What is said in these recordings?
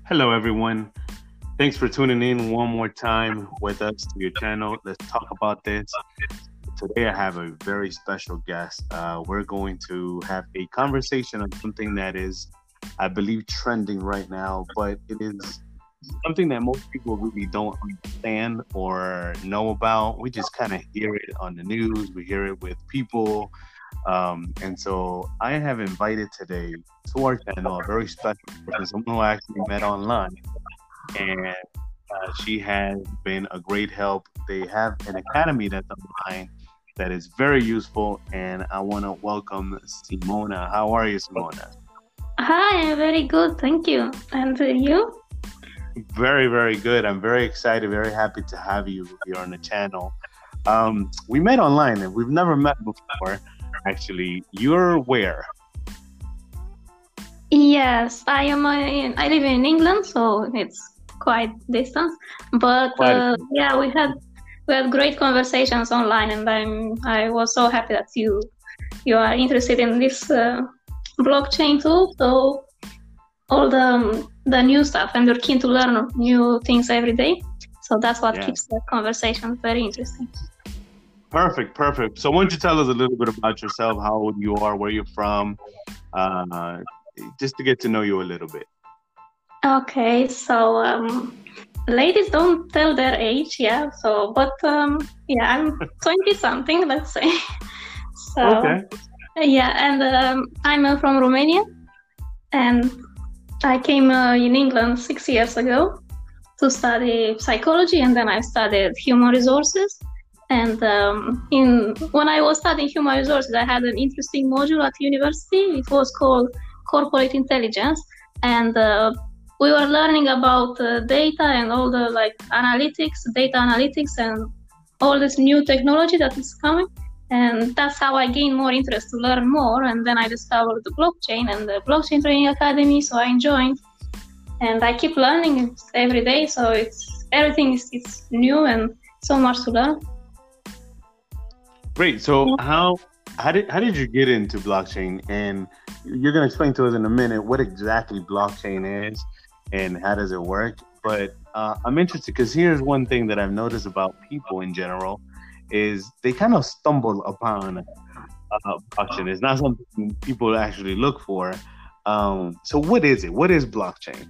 Hello, everyone. Thanks for tuning in one more time with us to your channel. Let's talk about this. Today, I have a very special guest. We're going to have a conversation on something that is, I believe, trending right now, but it is something that most people really don't understand or know about. We just kind of hear it on the news, we hear it with people. And so I have invited today to our channel a very special person, someone who I actually met online. And she has been a great help. They have an academy that's online that is very useful. And I want to welcome Simona. How are you, Simona? Hi, I'm very good, thank you. And you? Very, very good. I'm very excited, very happy to have you here on the channel. We met online and we've never met before. Actually, you're where? Yes, I am. I live in England, so it's quite distant. But Quite. yeah, we had great conversations online, and I was so happy that you are interested in this blockchain too. So all the new stuff, and you're keen to learn new things every day. So that's what Yeah. keeps the conversation very interesting. Perfect, perfect. So, why don't you tell us a little bit about yourself, how old you are, where you're from, uh, just to get to know you a little bit. Okay, so ladies don't tell their age, yeah. So, but yeah, I'm 20 something, let's say. So, Okay. yeah, and I'm from Romania, and I came in England 6 years ago to study psychology, and then I studied human resources. And in when I was studying human resources, I had an interesting module at university. It was called corporate intelligence, and we were learning about data and all the analytics, data analytics, and all this new technology that is coming. And that's how I gained more interest to learn more. And then I discovered the blockchain and the blockchain training academy. So I joined, and I keep learning every day. So everything is new and so much to learn. Great. So, how did you get into blockchain? And you're going to explain to us in a minute what exactly blockchain is and how does it work. But I'm interested because here's one thing that I've noticed about people in general is they kind of stumble upon blockchain. It's not something people actually look for. So what is it? What is blockchain?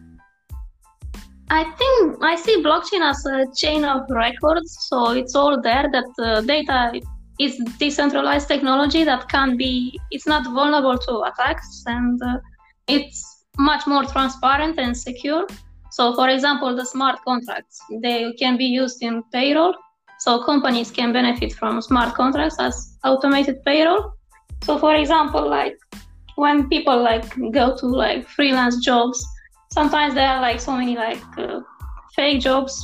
I think I see blockchain as a chain of records. So it's all there that data is decentralized technology that it's not vulnerable to attacks, and it's much more transparent and secure. So for example, the smart contracts, they can be used in payroll. So companies can benefit from smart contracts as automated payroll. So for example, when people go to freelance jobs, sometimes there are so many fake jobs,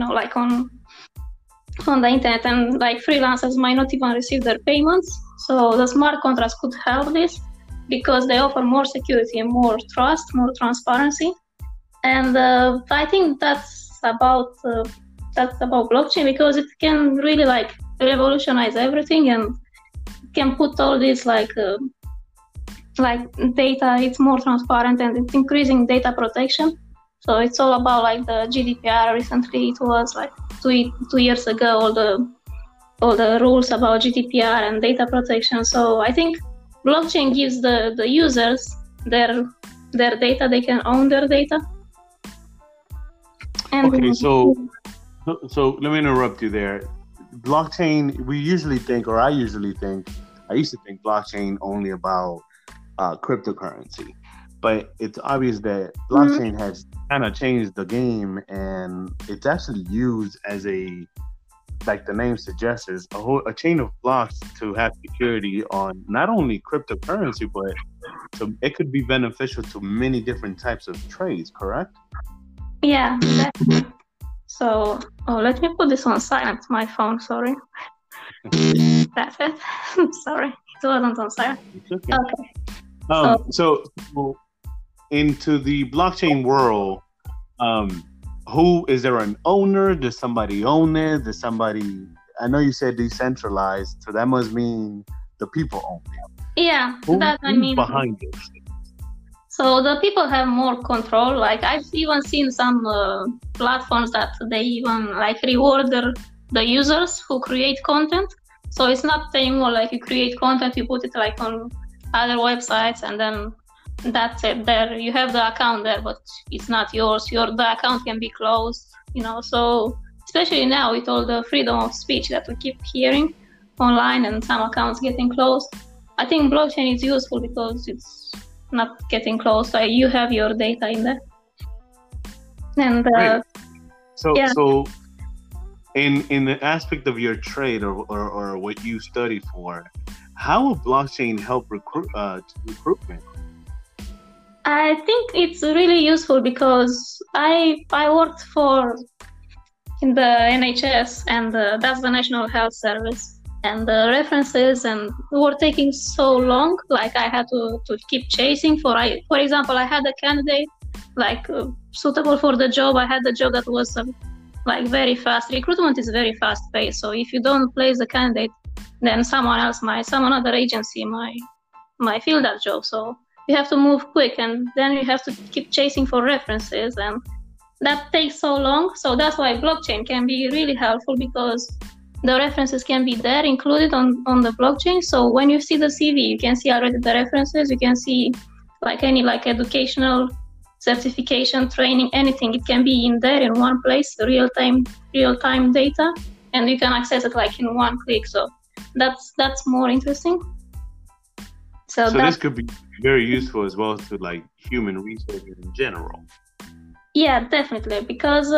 on the internet, and freelancers might not even receive their payments. So the smart contracts could help this because they offer more security and more trust, more transparency. And I think that's about blockchain because it can really revolutionize everything, and can put all this data. It's more transparent and it's increasing data protection. So it's all about the GDPR. Recently, it was 2 years ago, all the rules about GDPR and data protection. So I think blockchain gives the users their data. They can own their data. And Okay, so let me interrupt you there. Blockchain, we usually think, or I used to think blockchain only about cryptocurrency, but it's obvious that blockchain has kind of changed the game, and it's actually used as like the name suggests, a chain of blocks to have security on not only cryptocurrency, but it could be beneficial to many different types of trades. Correct? yeah, so let me put this on silent. My phone, sorry. That's it. Sorry, it wasn't on silent. It's okay. Okay. So into the blockchain world, who is there an owner? Does somebody own it? I know you said decentralized, so that must mean the people own it. Yeah, Who's that I mean. behind it? So the people have more control. Like I've even seen some platforms that they even like reward the users who create content. So it's not anymore like you create content, you put it like on other websites, and then that's it. There you have the account there, but it's not yours. The account can be closed. So especially now with all the freedom of speech that we keep hearing online and some accounts getting closed, I think blockchain is useful because it's not getting closed. Like you have your data in there. And Right. So yeah. so in the aspect of your trade or what you study for, how will blockchain help recruitment? I think it's really useful because I worked in the NHS, and that's the National Health Service, and the references and were taking so long. Like I had to keep chasing for example, I had a candidate like suitable for the job. I had the job that was like very fast. Recruitment is very fast paced. So if you don't place the candidate, then some other agency might fill that job. So you have to move quick, and then you have to keep chasing for references, and that takes so long. So that's why blockchain can be really helpful, because the references can be there included on the blockchain. So when you see the CV, you can see already the references. You can see like any like educational certification, training, anything. It can be in there in one place, real time data, and you can access it like in one click. So that's more interesting. So this could be very useful as well to like human resources in general. Yeah, definitely, because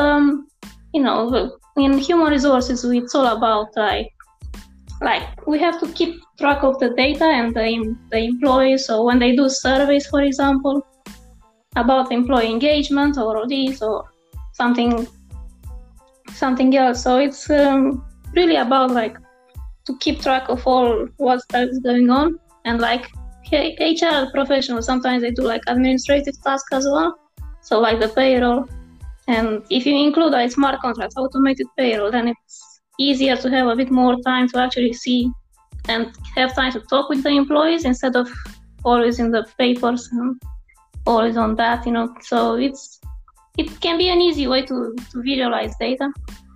in human resources, it's all about like we have to keep track of the data and the employees. So when they do surveys, for example, about employee engagement or this or something else. So it's really about like to keep track of all what's going on, and like HR professionals, sometimes they do like administrative tasks as well. So like the payroll, and if you include like smart contracts, automated payroll, then it's easier to have a bit more time to actually see and have time to talk with the employees instead of always in the papers and always on that, So it can be an easy way to visualize data.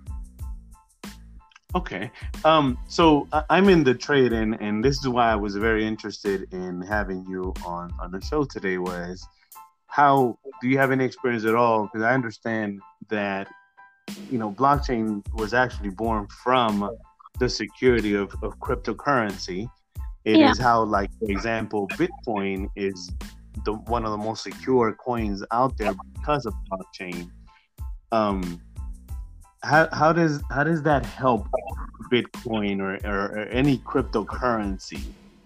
Okay. So I'm in the trade, and this is why I was very interested in having you on the show today. Was how do you have any experience at all? Because I understand that blockchain was actually born from the security of cryptocurrency. It is how, like, for example, Bitcoin is one of the most secure coins out there because of blockchain. How does that help Bitcoin or any cryptocurrency?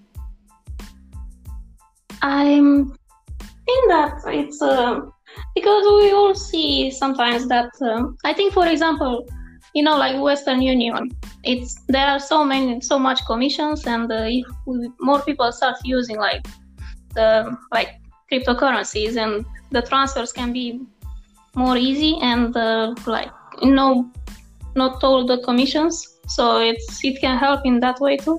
I think that it's because we all see sometimes that I think, for example, like Western Union, there are so much commissions, and if more people start using like cryptocurrencies, and the transfers can be more easy, and not all the commissions, so it can help in that way too.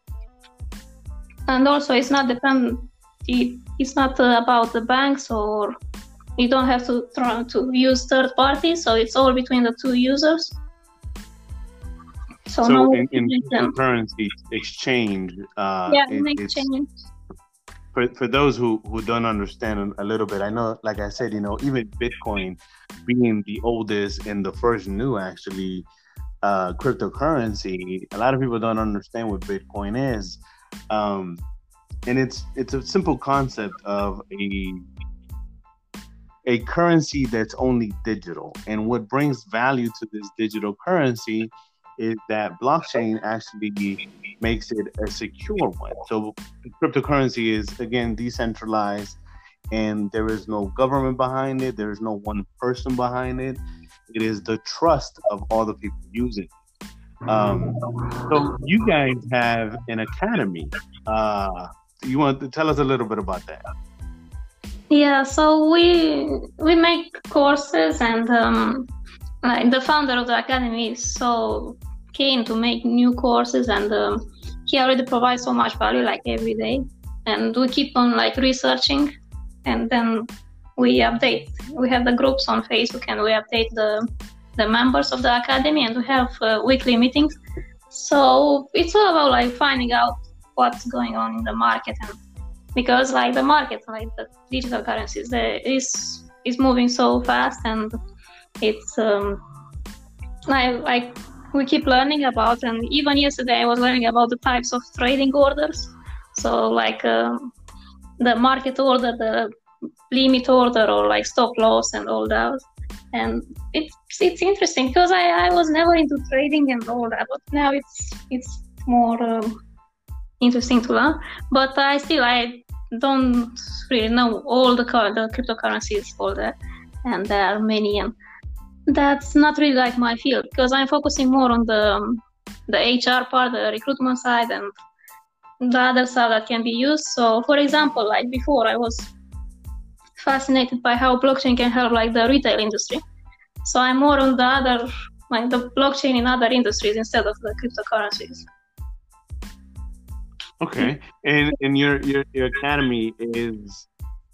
And also it's not dependent, it's not about the banks, or you don't have to try to use third parties, so it's all between the two users. So in currency exchange, exchange. For those who don't understand a little bit, I know, like I said, even Bitcoin being the oldest and the first new actually cryptocurrency, a lot of people don't understand what Bitcoin is, and it's a simple concept of a currency that's only digital. And what brings value to this digital currency is that blockchain actually makes it a secure one. So cryptocurrency is, again, decentralized, and there is no government behind it. There is no one person behind it. It is the trust of all the people using it. So you guys have an academy. You want to tell us a little bit about that? Yeah, so we make courses, and the founder of the academy is so keen to make new courses, and he already provides so much value like every day, and we keep on like researching and then we update. We have the groups on Facebook, and we update the members of the academy, and we have weekly meetings. So it's all about like finding out what's going on in the market, and because like the market, like the digital currencies, is moving so fast, and it's like we keep learning about, and even yesterday I was learning about the types of trading orders. So like the market order, the limit order, or like stop loss and all that. And it's interesting because I was never into trading and all that, but now it's more interesting to learn. But I don't really know all the cryptocurrencies, all that, and there are many, and that's not really like my field, because I'm focusing more on the HR part, the recruitment side, and the other stuff that can be used. So for example, like before, I was fascinated by how blockchain can help like the retail industry. So I'm more on the other, like the blockchain in other industries instead of the cryptocurrencies. Okay, and your academy is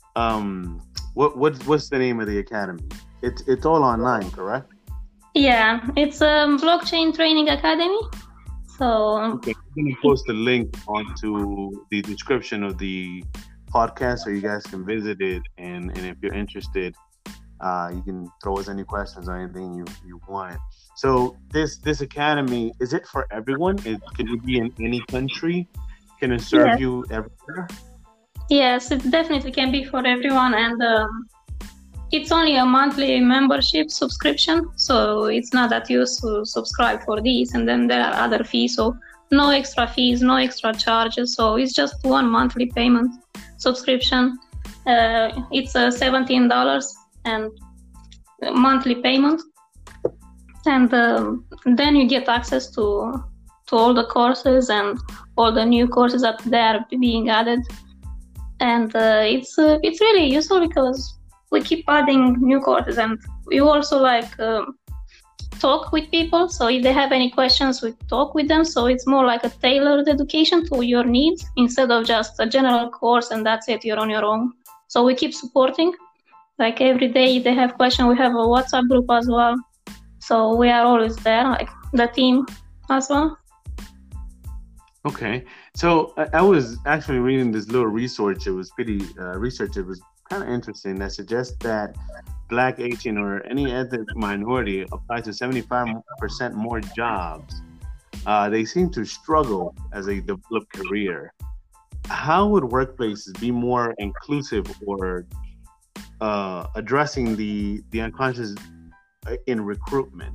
what's the name of the academy? It's all online, correct? Yeah, it's a blockchain training academy. So okay, I'm gonna post a link onto the description of the podcast so you guys can visit it, and if you're interested, you can throw us any questions or anything you want. So this academy, is it for everyone? Can it be in any country? Can it serve you everywhere? Yes, it definitely can be for everyone, and it's only a monthly membership subscription, so it's not that you subscribe for this and then there are other fees. So no extra fees, no extra charges. So it's just one monthly payment subscription. It's $17 and monthly payment, and then you get access to all the courses and all the new courses that they are being added. And it's really useful because we keep adding new courses, and we also like talk with people. So if they have any questions, we talk with them. So it's more like a tailored education to your needs instead of just a general course and that's it, you're on your own. So we keep supporting. Like every day if they have questions, we have a WhatsApp group as well. So we are always there, like the team as well. Okay, so I was actually reading this little research. It was pretty It was kind of interesting, that suggests that Black, Asian, or any ethnic minority apply to 75% more jobs. They seem to struggle as they develop career. How would workplaces be more inclusive or addressing the unconscious in recruitment?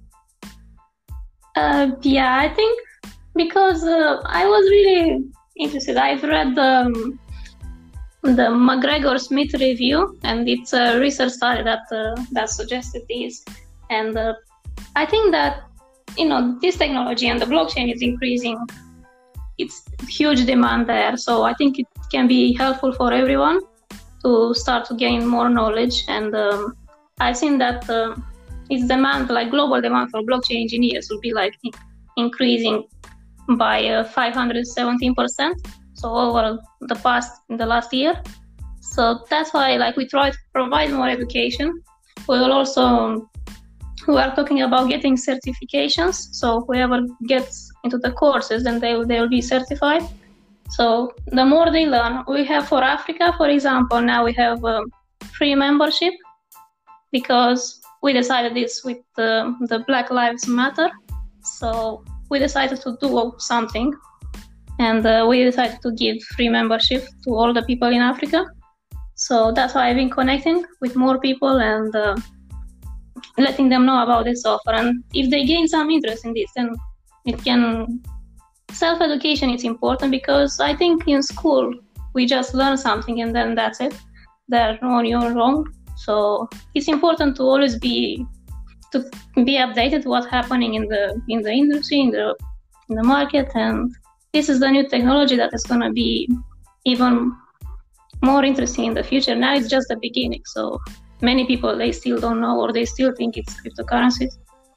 Yeah, I think because I was really interested. I've read the McGregor-Smith review, and it's a research study that suggested this. And I think that this technology and the blockchain is increasing. It's huge demand there, so I think it can be helpful for everyone to start to gain more knowledge. And I've seen that its demand, like global demand for blockchain engineers, will be like increasing by 517%. So over the last year. So that's why like we try to provide more education. We are talking about getting certifications. So whoever gets into the courses, then they will be certified. So the more they learn, we have for Africa, for example, now we have free membership because we decided this with the Black Lives Matter. So we decided to do something, and we decided to give free membership to all the people in Africa. So that's why I've been connecting with more people and letting them know about this offer. And if they gain some interest in this, then it can... Self-education is important, because I think in school we just learn something and then that's it. They're on your own. So it's important to always be updated what's happening in the industry, in the market, and this is the new technology that is going to be even more interesting in the future. Now it's just the beginning, so many people, they still don't know, or they still think it's cryptocurrencies.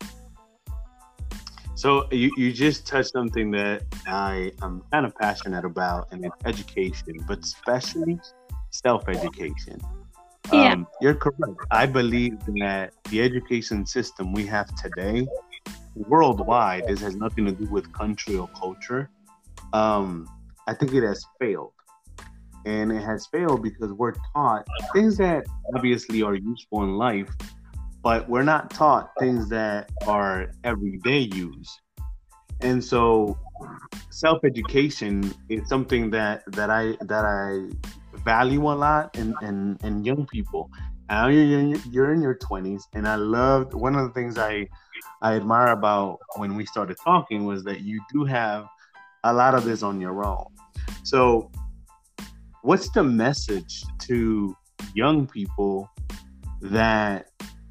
So you just touched something that I am kind of passionate about, and it's education, but especially self-education. Yeah. You're correct. I believe that the education system we have today, worldwide, this has nothing to do with country or culture. I think it has failed. And it has failed because we're taught things that obviously are useful in life, but we're not taught things that are everyday use. And so self-education is something that I value a lot in young people. Now you're in your 20s, and I loved one of the things I admire about when we started talking was that you do have a lot of this on your own. So what's the message to young people that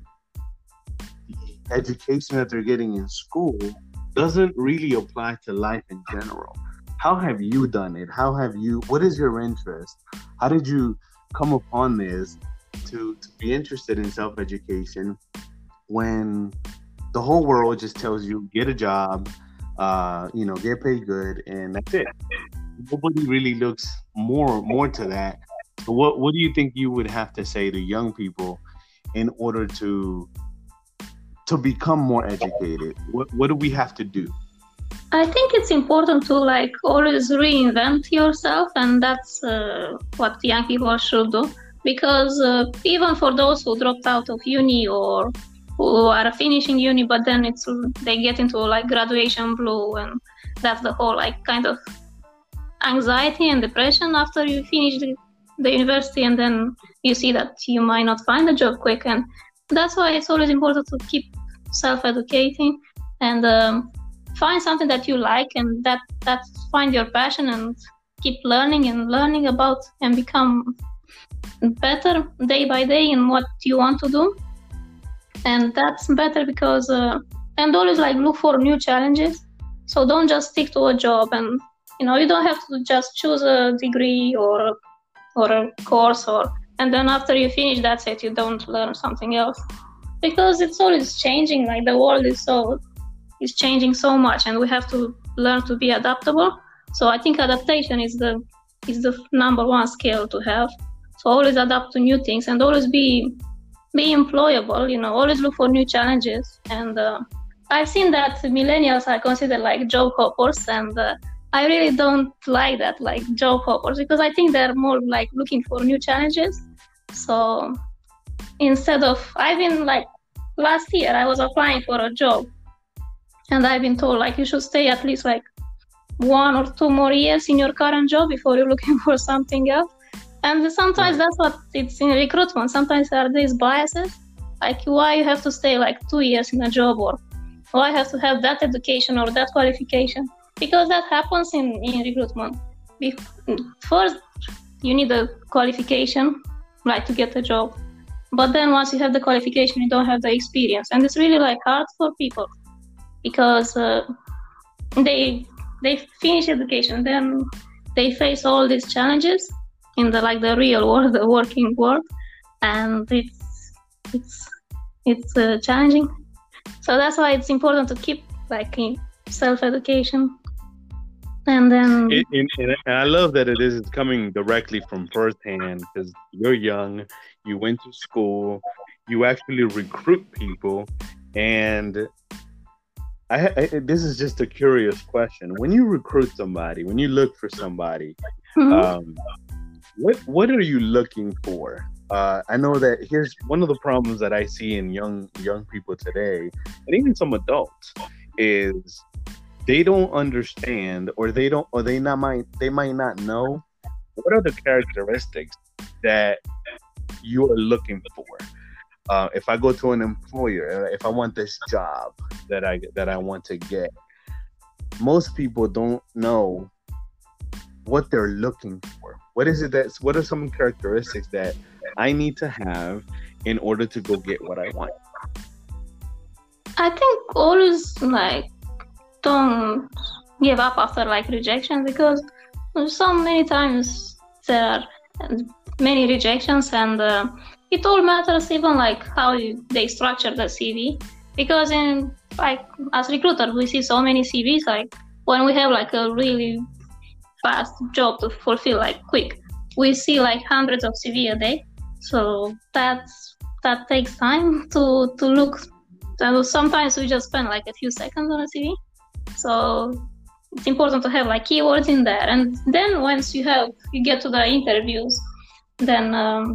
the education that they're getting in school doesn't really apply to life in general? How have you done it? What is your interest? How did you come upon this to be interested in self-education when the whole world just tells you get a job, get paid good, and that's it? Nobody really looks more to that. So what do you think you would have to say to young people in order to become more educated? What do we have to do? I think it's important to always reinvent yourself, and that's what young people should do. Because even for those who dropped out of uni or who are finishing uni, but then they get into graduation blue, and that's the whole kind of anxiety and depression after you finish the university, and then you see that you might not find a job quick. And that's why it's always important to keep self-educating and find something that you like, and that find your passion, and keep learning about and become better day by day in what you want to do. And that's better because and always look for new challenges. So don't just stick to a job, and you don't have to just choose a degree or a course, and then after you finish, that's it, you don't learn something else, because it's always changing. The world is changing so much, and we have to learn to be adaptable. So I think adaptation is the number one skill to have. So always adapt to new things, and always be employable. Always look for new challenges. And I've seen that millennials are considered job hoppers, and I really don't like that, job hoppers, because I think they're more looking for new challenges. So instead of, I've been last year I was applying for a job, and I've been told you should stay at least 1 or 2 more years in your current job before you're looking for something else. And sometimes that's what it's in recruitment. Sometimes there are these biases, why you have to stay 2 years in a job, or why you have to have that education or that qualification, because that happens in recruitment. First, you need a qualification, to get a job. But then once you have the qualification, you don't have the experience. And it's really hard for people, because they finish education, then they face all these challenges in the real world, the working world, and it's challenging. So that's why it's important to keep self-education. And then and I love that it is coming directly from firsthand, because you're young, you went to school, you actually recruit people, and this is just a curious question. When you recruit somebody, when you look for somebody, mm-hmm. What are you looking for? I know that here's one of the problems that I see in young people today, and even some adults, is they don't understand, or they might not know what are the characteristics that you are looking for. If I go to an employer, if I want this job that I want to get, most people don't know what they're looking for. What are some characteristics that I need to have in order to go get what I want? I think always don't give up after rejection, because so many times there are many rejections, and it all matters, even how they structure the CV, because in as recruiters we see so many CVs, when we have a really fast job to fulfill quick, we see like hundreds of CV a day. So that takes time to look. So sometimes we just spend like a few seconds on a CV. So it's important to have like keywords in there. And then once you get to the interviews, then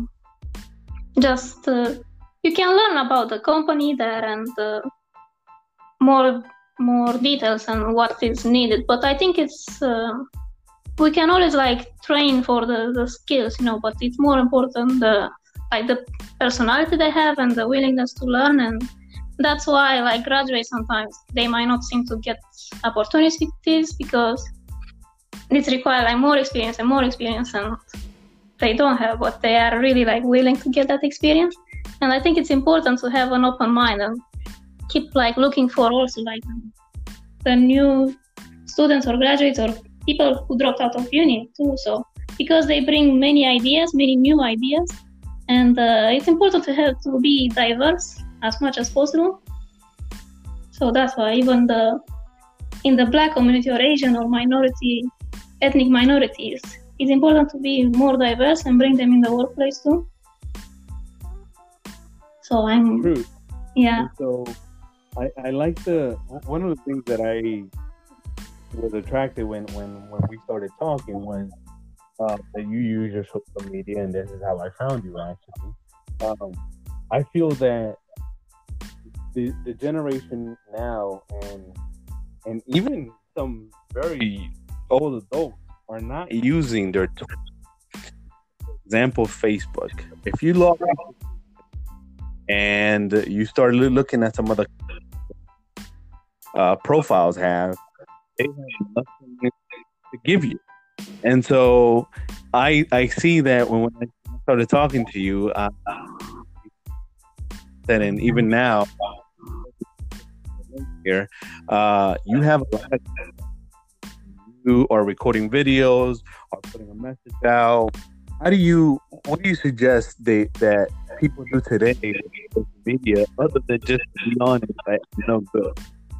you can learn about the company there and more details and what is needed. But I think it's we can always like train for the skills, but it's more important the personality they have and the willingness to learn. And that's why like graduates sometimes they might not seem to get opportunities because it requires like more experience and they don't have, but they are really like willing to get that experience. And I think it's important to have an open mind and keep like looking for also like the new students or graduates or people who dropped out of uni too. So because they bring many new ideas, and it's important to be diverse as much as possible. So that's why even in the Black community or Asian or ethnic minorities, it's important to be more diverse and bring them in the workplace too. So True. Yeah. And so I like one of the things that I was attracted when we started talking was that you use your social media, and this is how I found you actually. I feel that the generation now and even some very old adults are not using their tools. For example, Facebook. If you log in and you start looking at some of the profiles they have nothing to give you. And so I see that when I started talking to you, and even now here, you have a lot of, you are recording videos or putting a message out. What do you suggest that people do today with social media other than just to be on it, good?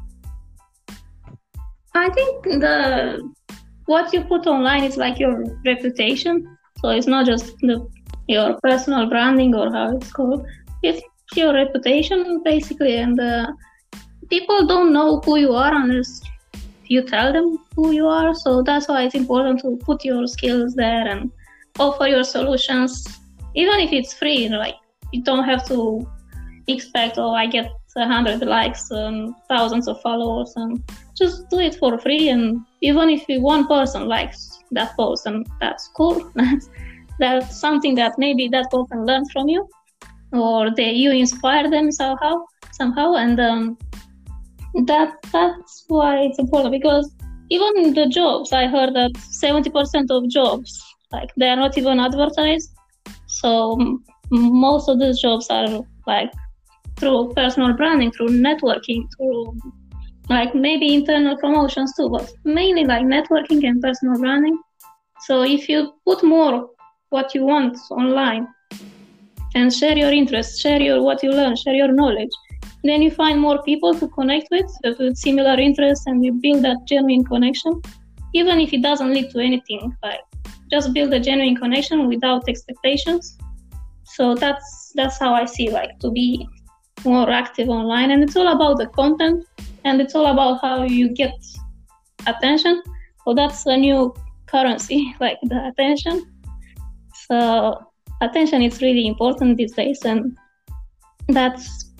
I think what you put online is like your reputation. So it's not just your personal branding or how it's called. It's your reputation basically, and people don't know who you are unless you tell them who you are. So that's why it's important to put your skills there and offer your solutions, even if it's free. Like you don't have to expect, I get 100 likes and thousands of followers, and just do it for free. And even if one person likes that post, and that's cool. That's something that maybe that person learns from you, or you inspire them somehow. And that's why it's important, because even the jobs, I heard that 70% of jobs, like they are not even advertised. So most of these jobs are like through personal branding, through networking, through like maybe internal promotions too, but mainly like networking and personal branding. So if you put more what you want online and share your interests, share what you learn, share your knowledge, then you find more people to connect with similar interests, and you build that genuine connection. Even if it doesn't lead to anything, like just build a genuine connection without expectations. So that's how I see like to be more active online. And it's all about the content, and it's all about how you get attention. So that's a new currency, like the attention. So attention is really important these days, and that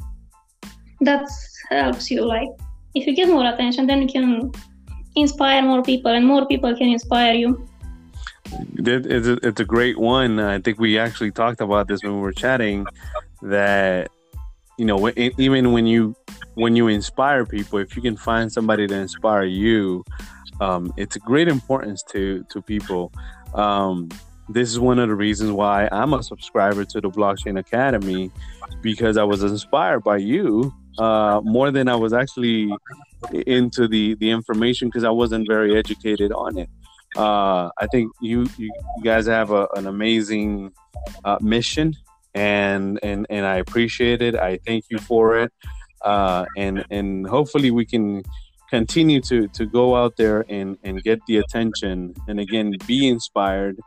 helps you. Like if you get more attention, then you can inspire more people, and more people can inspire you. It's a great one. I think we actually talked about this when we were chatting, that even when you inspire people, if you can find somebody to inspire you, it's a great importance to people. This is one of the reasons why I'm a subscriber to the Blockchain Academy, because I was inspired by you more than I was actually into the information, because I wasn't very educated on it. I think you guys have an amazing mission, and I appreciate it. I thank you for it, and hopefully we can continue to go out there and get the attention, and again be inspired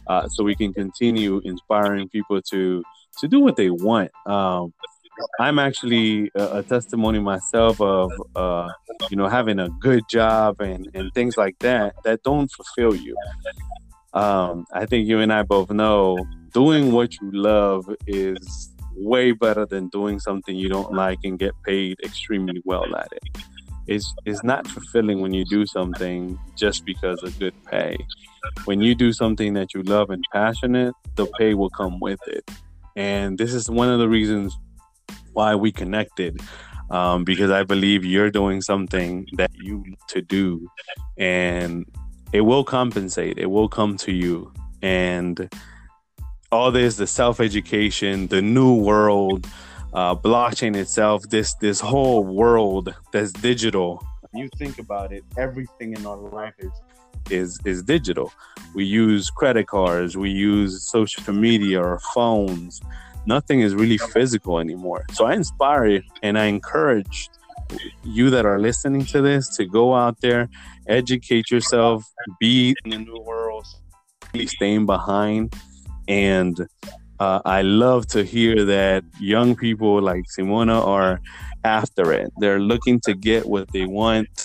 so we can continue inspiring people to do what they want. I'm actually a testimony myself of having a good job and things like that don't fulfill you. I think you and I both know doing what you love is way better than doing something you don't like and get paid extremely well at it. It's not fulfilling when you do something just because of good pay. When you do something that you love and passionate, the pay will come with it. And this is one of the reasons why we connected, because I believe you're doing something that you need to do, and it will compensate. It will come to you. And all this, the self-education, the new world, blockchain itself, this whole world that's digital. You think about it, everything in our life is digital. We use credit cards, we use social media or phones. Nothing is really physical anymore. So I inspire and I encourage you that are listening to this to go out there, educate yourself, be in the new world, really staying behind. And I love to hear that young people like Simona are after it. They're looking to get what they want.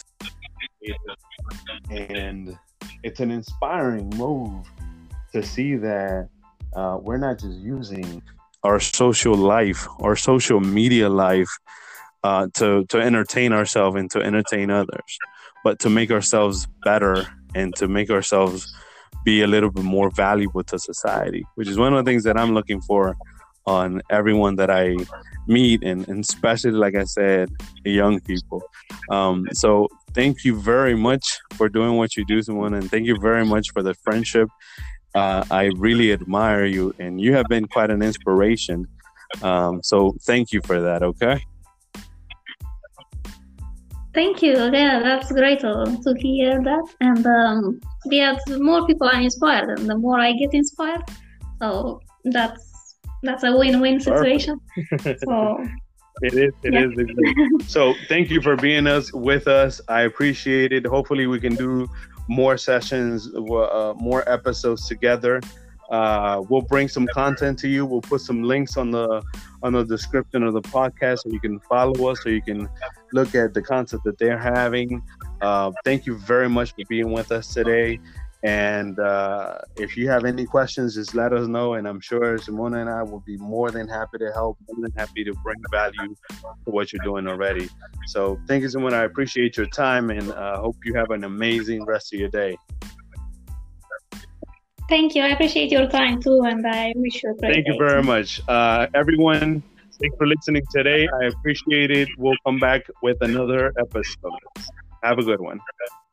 And it's an inspiring move to see that we're not just using our social life, our social media life to entertain ourselves and to entertain others, but to make ourselves better and to make ourselves be a little bit more valuable to society, which is one of the things that I'm looking for on everyone that I meet, and especially, like I said, the young people. So thank you very much for doing what you do, Simona, and thank you very much for the friendship. I really admire you, and you have been quite an inspiration. So thank you for that, okay? Thank you. Yeah, that's great to hear that. And yeah, the more people are inspired, and the more I get inspired. So that's a win-win situation. So it is. Exactly. So thank you for being with us. I appreciate it. Hopefully we can do more sessions, more episodes together. We'll bring some content to you. We'll put some links on the description of the podcast so you can follow us, so you can look at the content that they're having. Thank you very much for being with us today. And if you have any questions, just let us know. And I'm sure Simona and I will be more than happy to help, more than happy to bring value to what you're doing already. So thank you, Simona. I appreciate your time, and hope you have an amazing rest of your day. Thank you. I appreciate your time too, and I wish you a great day. Thank you very much. Everyone, thanks for listening today. I appreciate it. We'll come back with another episode. Have a good one.